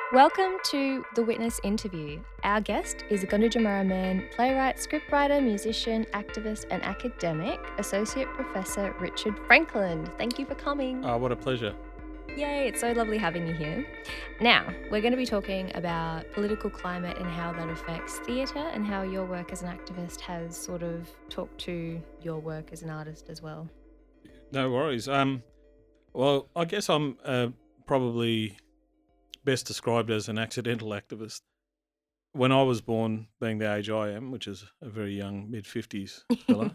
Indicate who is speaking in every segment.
Speaker 1: Welcome to The Witness Interview. Our guest is Gunditjmara man, playwright, scriptwriter, musician, activist, and academic, Associate Professor Richard Franklin. Thank you for coming.
Speaker 2: What a pleasure.
Speaker 1: Yay, it's so lovely having you here. Now, we're going to be talking about political climate and how that affects theatre and how your work as an activist has sort of talked to your work as an artist as well.
Speaker 2: No worries. Well, I guess I'm probably best described as an accidental activist. When I was born, being the age I am, which is a very young mid-50s fella,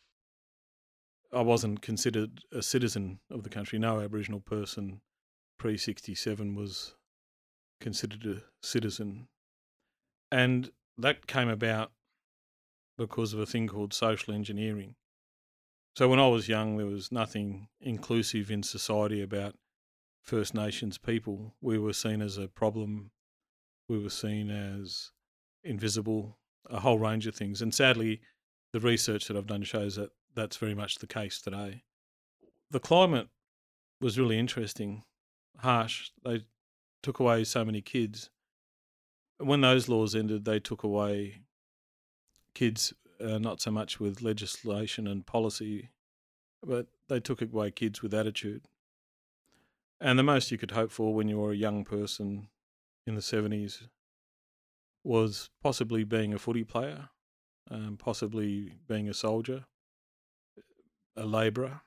Speaker 2: I wasn't considered a citizen of the country. No Aboriginal person pre-67 was considered a citizen. And that came about because of a thing called social engineering. So when I was young, there was nothing inclusive in society about First Nations people. We were seen as a problem. We were seen as invisible, a whole range of things. And sadly, the research that I've done shows that that's very much the case today. The climate was really interesting, harsh. They took away so many kids. When those laws ended, they took away kids, not so much with legislation and policy, but they took away kids with attitude. And the most you could hope for when you were a young person in the 70s was possibly being a footy player, possibly being a soldier, a labourer.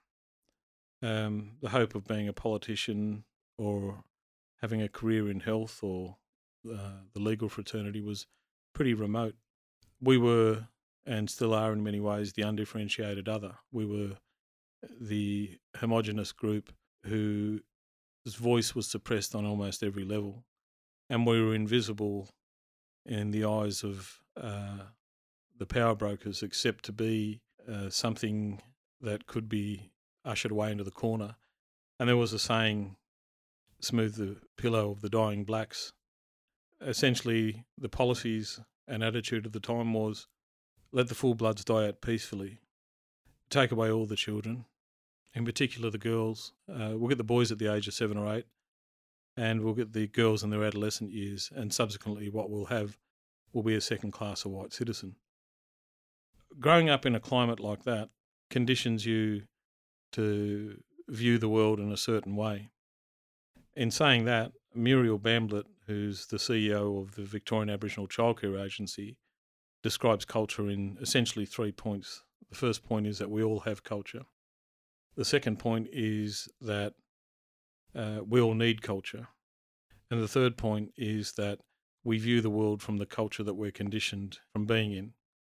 Speaker 2: The hope of being a politician or having a career in health or the legal fraternity was pretty remote. We were, and still are in many ways, the undifferentiated other. We were the homogenous group whose voice was suppressed on almost every level, and we were invisible in the eyes of the power brokers, except to be something that could be ushered away into the corner. And there was a saying, smooth the pillow of the dying blacks. Essentially, the policies and attitude of the time was, let the full bloods die out peacefully, take away all the children, in particular the girls. We'll get the boys at the age of 7 or 8, and we'll get the girls in their adolescent years, and subsequently what we'll have will be a second class of white citizen. Growing up in a climate like that conditions you to view the world in a certain way. In saying that, Muriel Bamblett, who's the CEO of the Victorian Aboriginal Childcare Agency, describes culture in essentially 3 points. The first point is that we all have culture. The second point is that we all need culture. And the third point is that we view the world from the culture that we're conditioned from being in.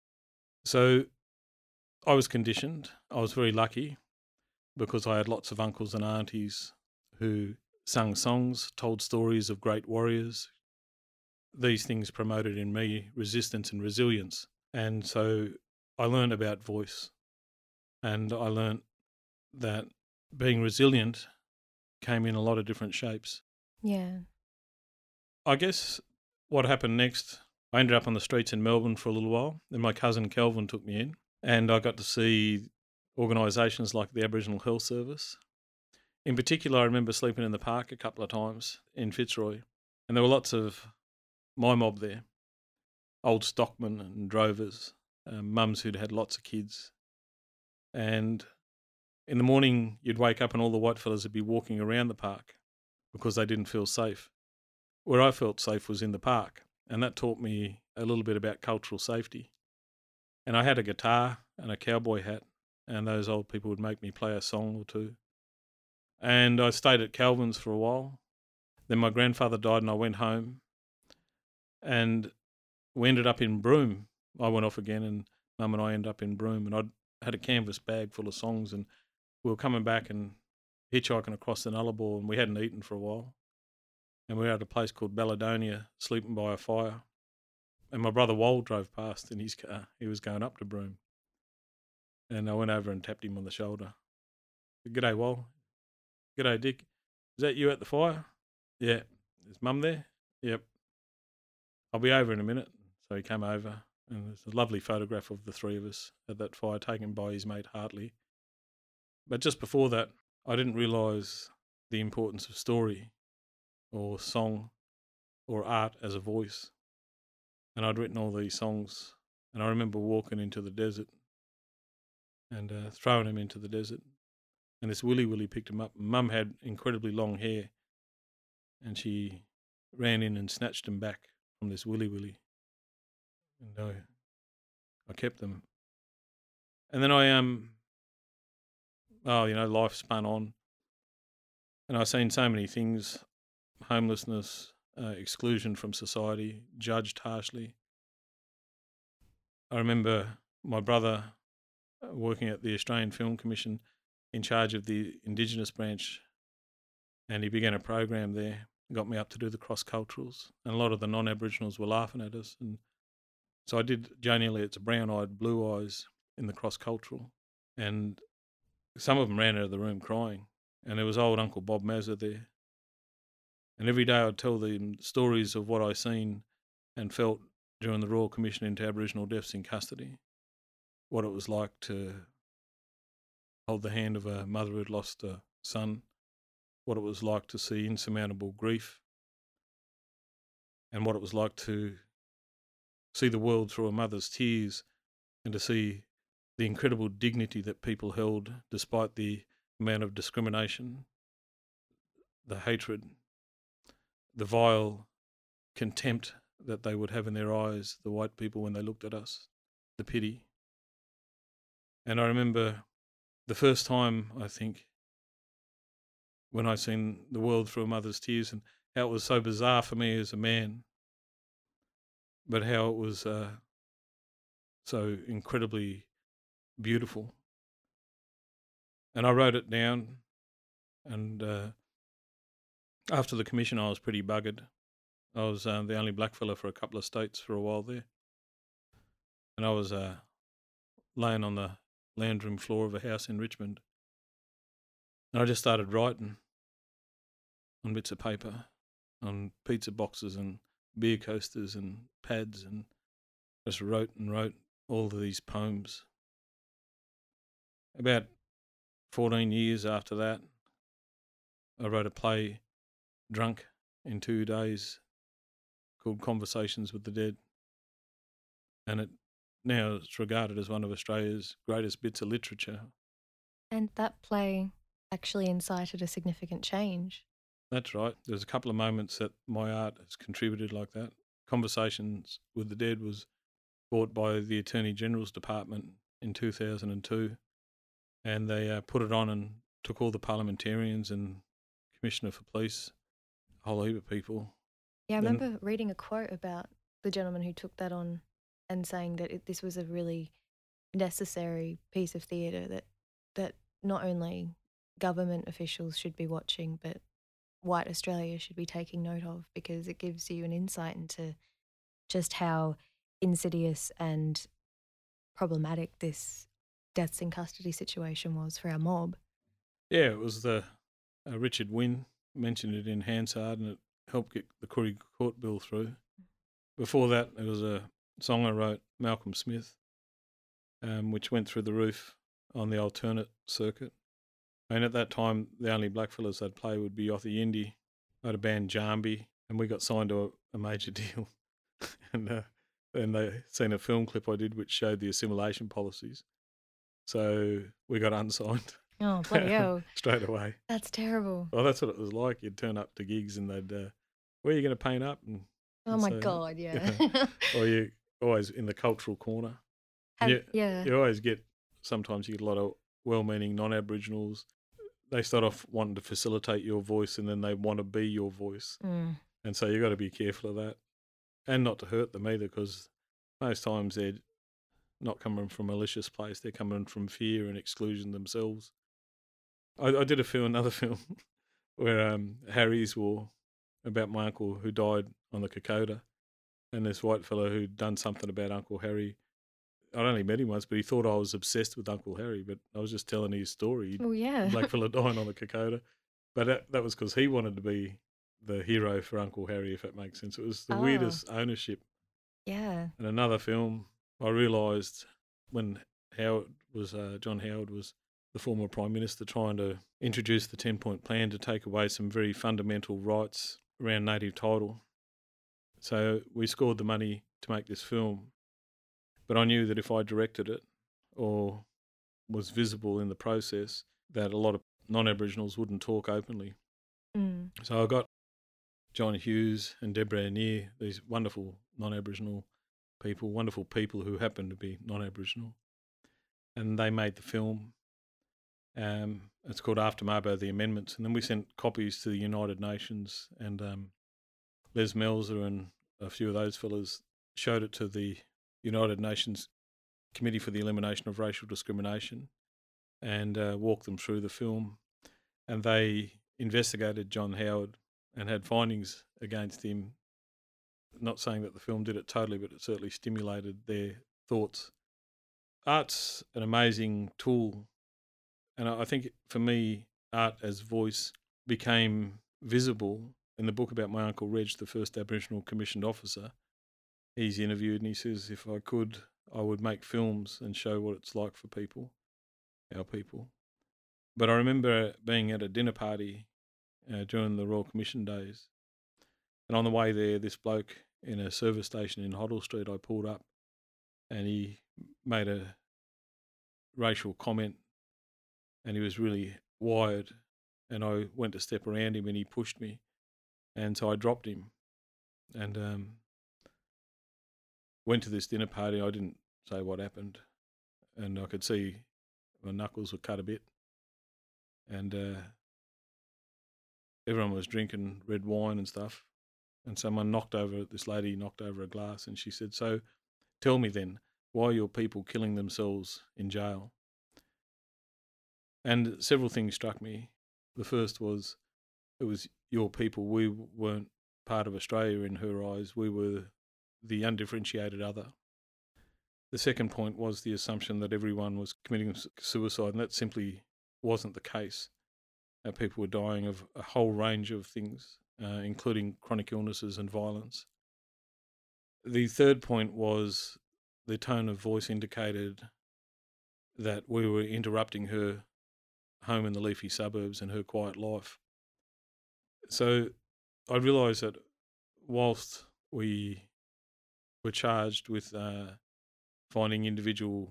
Speaker 2: So I was conditioned. I was very lucky because I had lots of uncles and aunties who sung songs, told stories of great warriors. These things promoted in me resistance and resilience. And so I learned about voice, and I learned that being resilient came in a lot of different shapes.
Speaker 1: Yeah.
Speaker 2: I guess what happened next, I ended up on the streets in Melbourne for a little while, and my cousin Kelvin took me in, and I got to see organisations like the Aboriginal Health Service. In particular, I remember sleeping in the park a couple of times in Fitzroy, and there were lots of my mob there, old stockmen and drovers, mums who'd had lots of kids. And in the morning, you'd wake up and all the white fellas would be walking around the park because they didn't feel safe. Where I felt safe was in the park, and that taught me a little bit about cultural safety. And I had a guitar and a cowboy hat, and those old people would make me play a song or two. And I stayed at Calvin's for a while. Then my grandfather died and I went home, and we ended up in Broome. I went off again, and Mum and I ended up in Broome, and I'd had a canvas bag full of songs, and we were coming back and hitchhiking across the Nullarbor, and we hadn't eaten for a while. And we were at a place called Balladonia, sleeping by a fire. And my brother Wal drove past in his car. He was going up to Broome. And I went over and tapped him on the shoulder. G'day, Wal. G'day, Dick. Is that you at the fire? Yeah. Is Mum there? Yep. I'll be over in a minute. So he came over, and there's a lovely photograph of the three of us at that fire taken by his mate Hartley. But just before that, I didn't realise the importance of story or song or art as a voice. And I'd written all these songs, and I remember walking into the desert and throwing him into the desert. And this willy picked him up. Mum had incredibly long hair, and she ran in and snatched him back from this willy. And I kept them. And then life spun on, and I seen so many things: homelessness, exclusion from society, judged harshly. I remember my brother working at the Australian Film Commission in charge of the Indigenous branch, and he began a program there, got me up to do the cross-culturals, and a lot of the non-Aboriginals were laughing at us. And so I did Joni Elliott's Brown-Eyed Blue Eyes in the cross-cultural, and some of them ran out of the room crying, and there was old Uncle Bob Mazza there. And every day I'd tell them stories of what I seen and felt during the Royal Commission into Aboriginal Deaths in Custody, what it was like to hold the hand of a mother who'd lost a son, what it was like to see insurmountable grief, and what it was like to see the world through a mother's tears, and to see the incredible dignity that people held despite the amount of discrimination, the hatred, the vile contempt that they would have in their eyes, the white people, when they looked at us, the pity. And I remember the first time, I think, when I seen the world through a mother's tears, and how it was so bizarre for me as a man, but how it was so incredibly beautiful. And I wrote it down, and after the commission I was pretty buggered. I was the only black fella for a couple of states for a while there. And I was laying on the lounge room floor of a house in Richmond. And I just started writing on bits of paper, on pizza boxes and beer coasters and pads, and just wrote all of these poems. About 14 years after that, I wrote a play, drunk, in 2 days, called Conversations with the Dead. And now it's regarded as one of Australia's greatest bits of literature.
Speaker 1: And that play actually incited a significant change.
Speaker 2: That's right. There's a couple of moments that my art has contributed like that. Conversations with the Dead was bought by the Attorney General's Department in 2002, and they put it on and took all the parliamentarians and Commissioner for Police, a whole heap of people.
Speaker 1: Yeah, I remember reading a quote about the gentleman who took that on and saying that this was a really necessary piece of theatre that not only government officials should be watching, but white Australia should be taking note of, because it gives you an insight into just how insidious and problematic this deaths in custody situation was for our mob.
Speaker 2: Yeah, it was the Richard Wynne mentioned it in Hansard, and it helped get the Koori Court bill through. Before that, there was a song I wrote, Malcolm Smith, which went through the roof on the alternate circuit. And at that time, the only blackfellas I'd play would be Yothu Yindi. I had a band, Jambi, and we got signed to a major deal. And then they seen a film clip I did which showed the assimilation policies. So we got unsigned.
Speaker 1: Oh, bloody hell.
Speaker 2: Straight away.
Speaker 1: That's terrible.
Speaker 2: Well, that's what it was like. You'd turn up to gigs and they'd, where are you going to paint up?
Speaker 1: Oh my God, yeah.
Speaker 2: Or you always in the cultural corner.
Speaker 1: Yeah.
Speaker 2: You always get, sometimes you get a lot of well-meaning non-Aboriginals. They start off wanting to facilitate your voice, and then they want to be your voice.
Speaker 1: Mm.
Speaker 2: And so you've got to be careful of that. And not to hurt them either, because most times they're not coming from a malicious place. They're coming from fear and exclusion themselves. I did another film where Harry's War, about my uncle who died on the Kokoda, and this white fellow who'd done something about Uncle Harry. I'd only met him once, but he thought I was obsessed with Uncle Harry, but I was just telling his story.
Speaker 1: Oh, yeah.
Speaker 2: Black fella dying on the Kokoda. But that was because he wanted to be the hero for Uncle Harry, if that makes sense. It was the weirdest ownership.
Speaker 1: Yeah.
Speaker 2: And another film, I realised when John Howard was the former Prime Minister, trying to introduce the 10-point plan to take away some very fundamental rights around native title. So we scored the money to make this film, but I knew that if I directed it or was visible in the process, that a lot of non-Aboriginals wouldn't talk openly.
Speaker 1: Mm.
Speaker 2: So I got John Hughes and Deborah Anir, these wonderful non-Aboriginal people, wonderful people who happen to be non-Aboriginal, and they made the film. It's called After Mabo, the Amendments, and then we sent copies to the United Nations, and Les Melzer and a few of those fellas showed it to the United Nations Committee for the Elimination of Racial Discrimination and walked them through the film. And they investigated John Howard and had findings against him. Not saying that the film did it totally, but it certainly stimulated their thoughts. Art's an amazing tool. And I think for me, art as voice became visible in the book about my Uncle Reg, the first Aboriginal commissioned officer. He's interviewed and he says, if I could, I would make films and show what it's like for people, our people. But I remember being at a dinner party during the Royal Commission days. And on the way there, this bloke in a service station in Hoddle Street, I pulled up and he made a racial comment and he was really wired. And I went to step around him and he pushed me. And so I dropped him and went to this dinner party. I didn't say what happened. And I could see my knuckles were cut a bit. And everyone was drinking red wine and stuff. And this lady knocked over a glass and she said, so tell me then, why are your people killing themselves in jail? And several things struck me. The first was, it was your people. We weren't part of Australia in her eyes. We were the undifferentiated other. The second point was the assumption that everyone was committing suicide, and that simply wasn't the case. People were dying of a whole range of things, including chronic illnesses and violence. The third point was the tone of voice indicated that we were interrupting her home in the leafy suburbs and her quiet life. So I realised that whilst we were charged with finding individual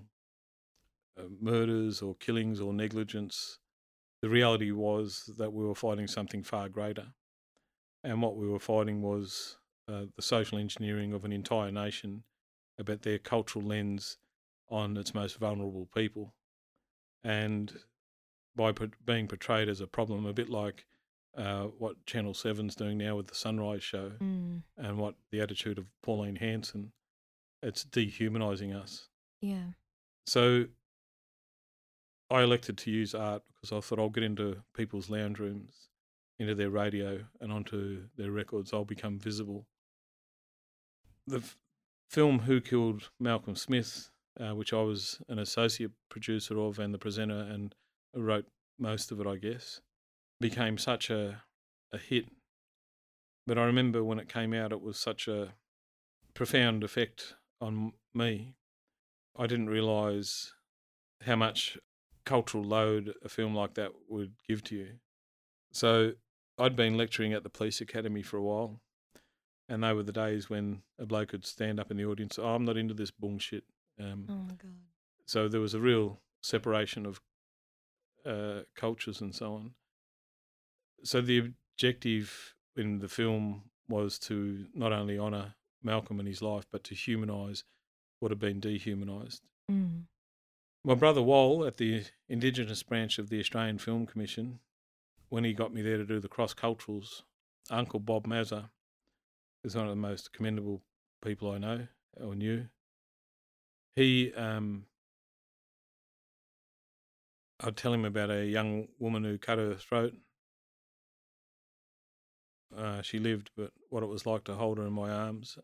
Speaker 2: murders or killings or negligence, the reality was that we were fighting something far greater. And what we were fighting was the social engineering of an entire nation about their cultural lens on its most vulnerable people. And by being portrayed as a problem, a bit like what Channel 7's doing now with the Sunrise Show and what the attitude of Pauline Hanson, it's dehumanising us.
Speaker 1: Yeah.
Speaker 2: So I elected to use art because I thought I'll get into people's lounge rooms, into their radio and onto their records. I'll become visible. The film Who Killed Malcolm Smith, which I was an associate producer of and the presenter and wrote most of it, I guess, became such a hit. But I remember when it came out, it was such a profound effect on me. I didn't realise how much cultural load a film like that would give to you. So I'd been lecturing at the police academy for a while, and they were the days when a bloke could stand up in the audience, oh, I'm not into this bullshit.
Speaker 1: Oh my God.
Speaker 2: So there was a real separation of cultures and so on. So the objective in the film was to not only honour Malcolm and his life, but to humanise what had been dehumanised.
Speaker 1: Mm.
Speaker 2: My brother Wal, at the Indigenous branch of the Australian Film Commission, when he got me there to do the cross-culturals, Uncle Bob Mazza is one of the most commendable people I know or knew. He, I'd tell him about a young woman who cut her throat. She lived, but what it was like to hold her in my arms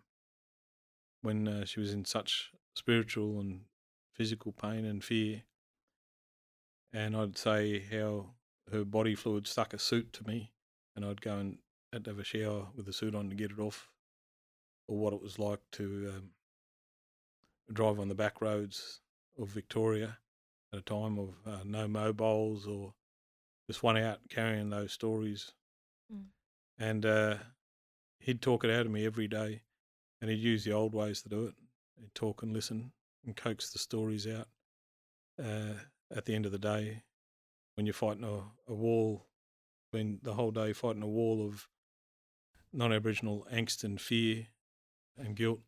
Speaker 2: when she was in such spiritual and physical pain and fear. And I'd say how her body fluid stuck a suit to me, and I'd go and had to have a shower with the suit on to get it off, or what it was like to drive on the back roads of Victoria at a time of no mobiles or just one out carrying those stories. And he'd talk it out of me every day, and he'd use the old ways to do it. He'd talk and listen and coax the stories out. At the end of the day, when you're fighting a wall, been the whole day fighting a wall of non-Aboriginal angst and fear and guilt.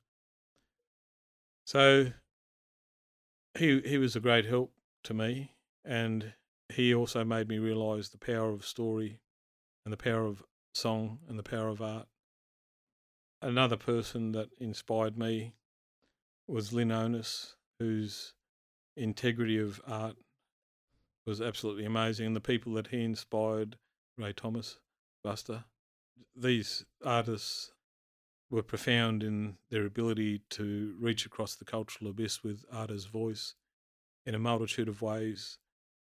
Speaker 2: So he was a great help to me, and he also made me realise the power of story and the power of song and the power of art. Another person that inspired me was Lynn Onus, whose integrity of art was absolutely amazing, and the people that he inspired, Ray Thomas, Buster. These artists were profound in their ability to reach across the cultural abyss with art as voice in a multitude of ways.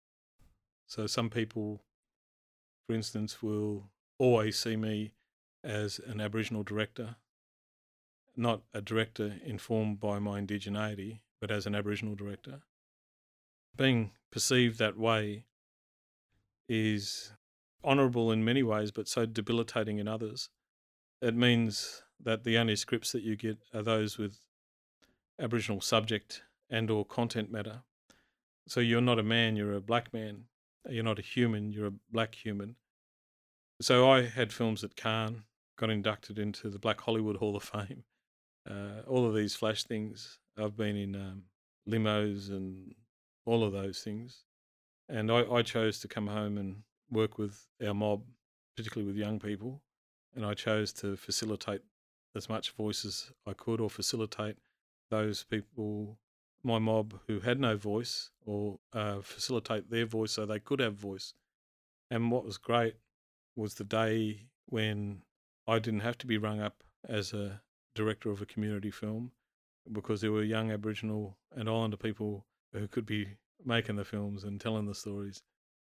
Speaker 2: So some people, for instance, will always see me as an Aboriginal director, not a director informed by my indigeneity, but as an Aboriginal director. Being perceived that way is honourable in many ways, but so debilitating in others. It means that the only scripts that you get are those with Aboriginal subject and or content matter. So you're not a man, you're a black man. You're not a human, you're a black human. So I had films at Cannes, got inducted into the Black Hollywood Hall of Fame. All of these flash things. I've been in limos and all of those things. And I chose to come home and work with our mob, particularly with young people. And I chose to facilitate as much voice as I could, or facilitate those people, my mob, who had no voice, or facilitate their voice so they could have voice. And what was great was the day when I didn't have to be rung up as a director of a community film, because there were young Aboriginal and Islander people who could be making the films and telling the stories.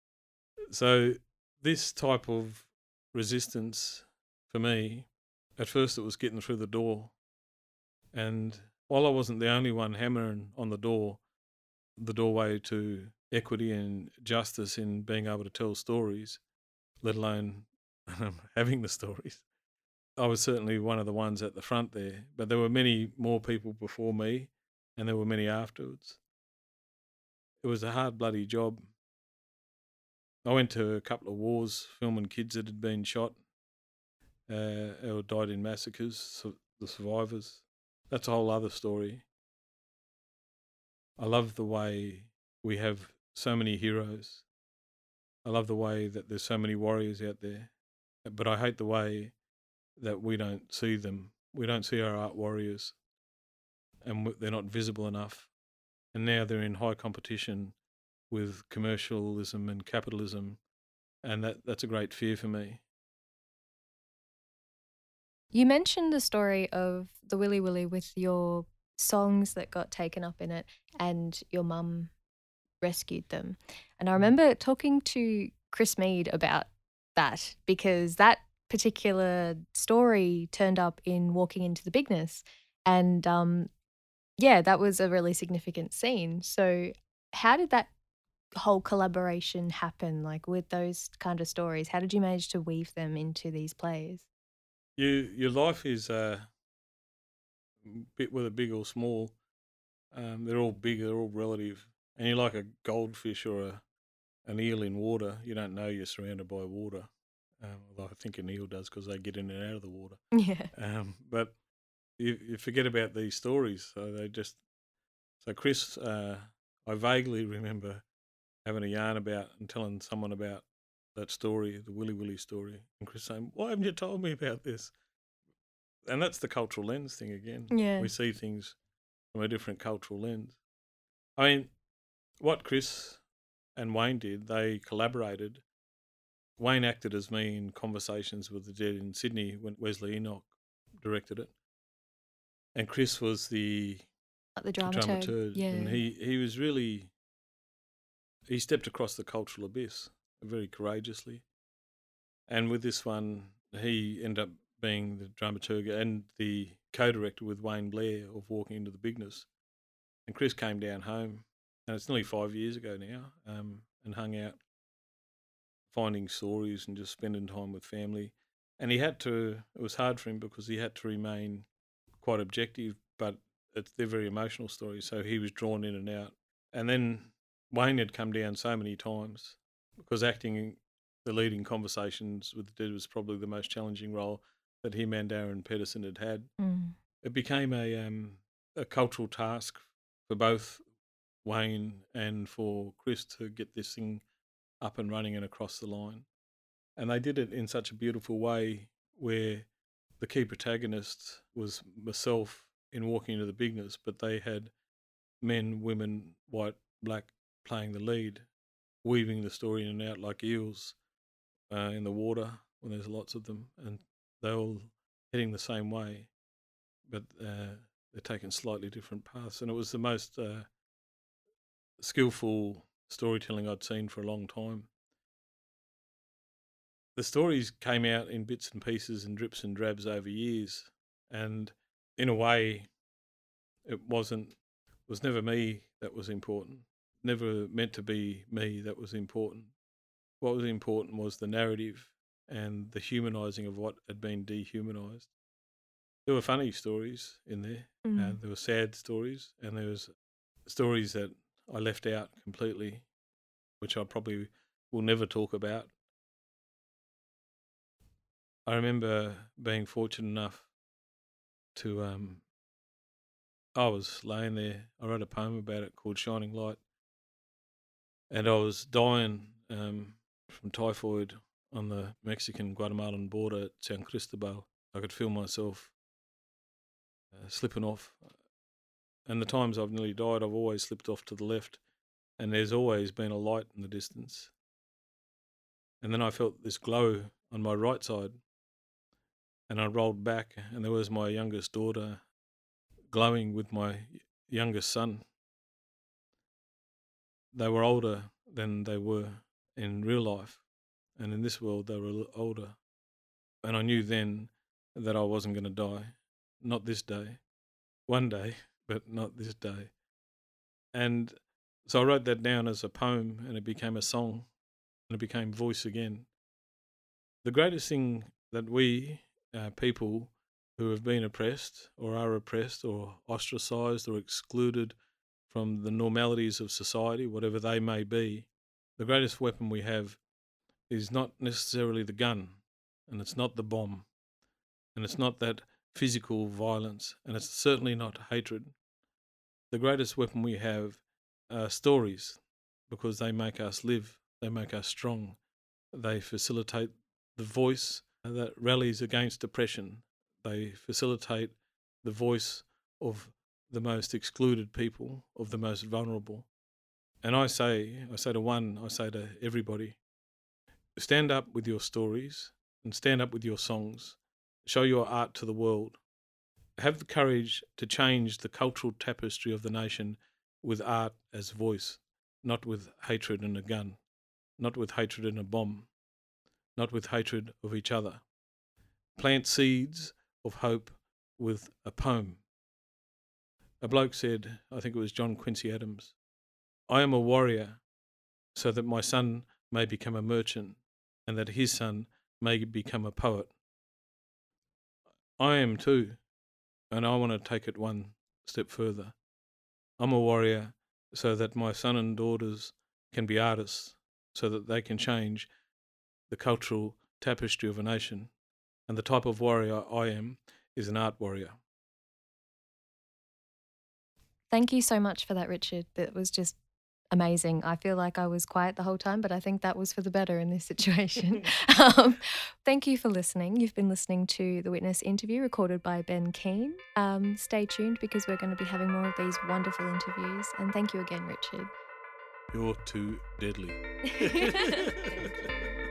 Speaker 2: So this type of resistance, for me, at first it was getting through the door. And while I wasn't the only one hammering on the doorway to equity and justice in being able to tell stories, let alone having the stories, I was certainly one of the ones at the front there. But there were many more people before me, and there were many afterwards. It was a hard, bloody job. I went to a couple of wars filming kids that had been shot or died in massacres, so the survivors. That's a whole other story. I love the way we have so many heroes. I love the way that there's so many warriors out there. But I hate the way that we don't see them. We don't see our art warriors, and they're not visible enough. And now they're in high competition with commercialism and capitalism, and that's a great fear for me.
Speaker 1: You mentioned the story of the Willy Willy with your songs that got taken up in it, and your mum rescued them. And I remember talking to Chris Mead about that, because that particular story turned up in Walking into the Bigness. And yeah, that was a really significant scene. So how did that whole collaboration happen, like with those kind of stories? How did you manage to weave them into these plays?
Speaker 2: Your life is bit whether big or small. They're all big. They're all relative. And you're like a goldfish or an eel in water. You don't know you're surrounded by water. Although I think an eel does, because they get in and out of the water.
Speaker 1: Yeah.
Speaker 2: But you forget about these stories. So Chris, I vaguely remember having a yarn about and telling someone about that story, the Willy Willy story, and Chris saying, "Why haven't you told me about this?" And that's the cultural lens thing again.
Speaker 1: Yeah.
Speaker 2: We see things from a different cultural lens. I mean, what Chris and Wayne did, they collaborated. Wayne acted as me in Conversations with the Dead in Sydney when Wesley Enoch directed it. And Chris was the
Speaker 1: The dramaturg. Yeah.
Speaker 2: And he was really, he stepped across the cultural abyss very courageously. And with this one, he ended up being the dramaturg and the co-director with Wayne Blair of Walking into the Bigness. And Chris came down home, and it's nearly 5 years ago now, and hung out finding stories and just spending time with family. And it was hard for him because he had to remain quite objective, but they're very emotional stories, so he was drawn in and out. And then Wayne had come down so many times because acting the leading conversations with the dead was probably the most challenging role that him and Darren Pedersen had had.
Speaker 1: Mm.
Speaker 2: It became a cultural task for both Wayne and for Chris to get this thing up and running and across the line. And they did it in such a beautiful way where the key protagonist was myself in Walking into the Bigness, but they had men, women, white, black playing the lead, weaving the story in and out like eels in the water when there's lots of them, and they're all heading the same way, but they're taking slightly different paths. And it was the most skillful storytelling I'd seen for a long time. The stories came out in bits and pieces and drips and drabs over years, and in a way it was never me that was important, never meant to be me that was important. What was important was the narrative and the humanising of what had been dehumanised. There were funny stories in there, and there were sad stories, and there was stories that I left out completely, which I probably will never talk about. I remember being fortunate enough to, I was laying there, I wrote a poem about it called Shining Light, and I was dying from typhoid on the Mexican-Guatemalan border at San Cristobal. I could feel myself slipping off. And the times I've nearly died, I've always slipped off to the left, and there's always been a light in the distance. And then I felt this glow on my right side, and I rolled back, and there was my youngest daughter glowing with my youngest son. They were older than they were in real life, and in this world they were older. And I knew then that I wasn't going to die. Not this day. One day, but not this day. And so I wrote that down as a poem, and it became a song, and it became voice again. The greatest thing that we, people who have been oppressed or are oppressed or ostracised or excluded from the normalities of society, whatever they may be, the greatest weapon we have is not necessarily the gun, and it's not the bomb, and it's not that physical violence, and it's certainly not hatred. The greatest weapon we have are stories, because they make us live, they make us strong, they facilitate the voice that rallies against oppression, they facilitate the voice of the most excluded people, of the most vulnerable. And I say to everybody, stand up with your stories and stand up with your songs. Show your art to the world. Have the courage to change the cultural tapestry of the nation with art as voice, not with hatred and a gun, not with hatred and a bomb, not with hatred of each other. Plant seeds of hope with a poem. A bloke said, I think it was John Quincy Adams, I am a warrior so that my son may become a merchant and that his son may become a poet. I am too, and I want to take it one step further. I'm a warrior so that my son and daughters can be artists, so that they can change the cultural tapestry of a nation. And the type of warrior I am is an art warrior.
Speaker 1: Thank you so much for that, Richard. That was just amazing. I feel like I was quiet the whole time, but I think that was for the better in this situation. Thank you for listening. You've been listening to The Witness interview recorded by Ben Keane. Stay tuned because we're going to be having more of these wonderful interviews. And thank you again, Richard.
Speaker 2: You're too deadly.
Speaker 1: Thank you.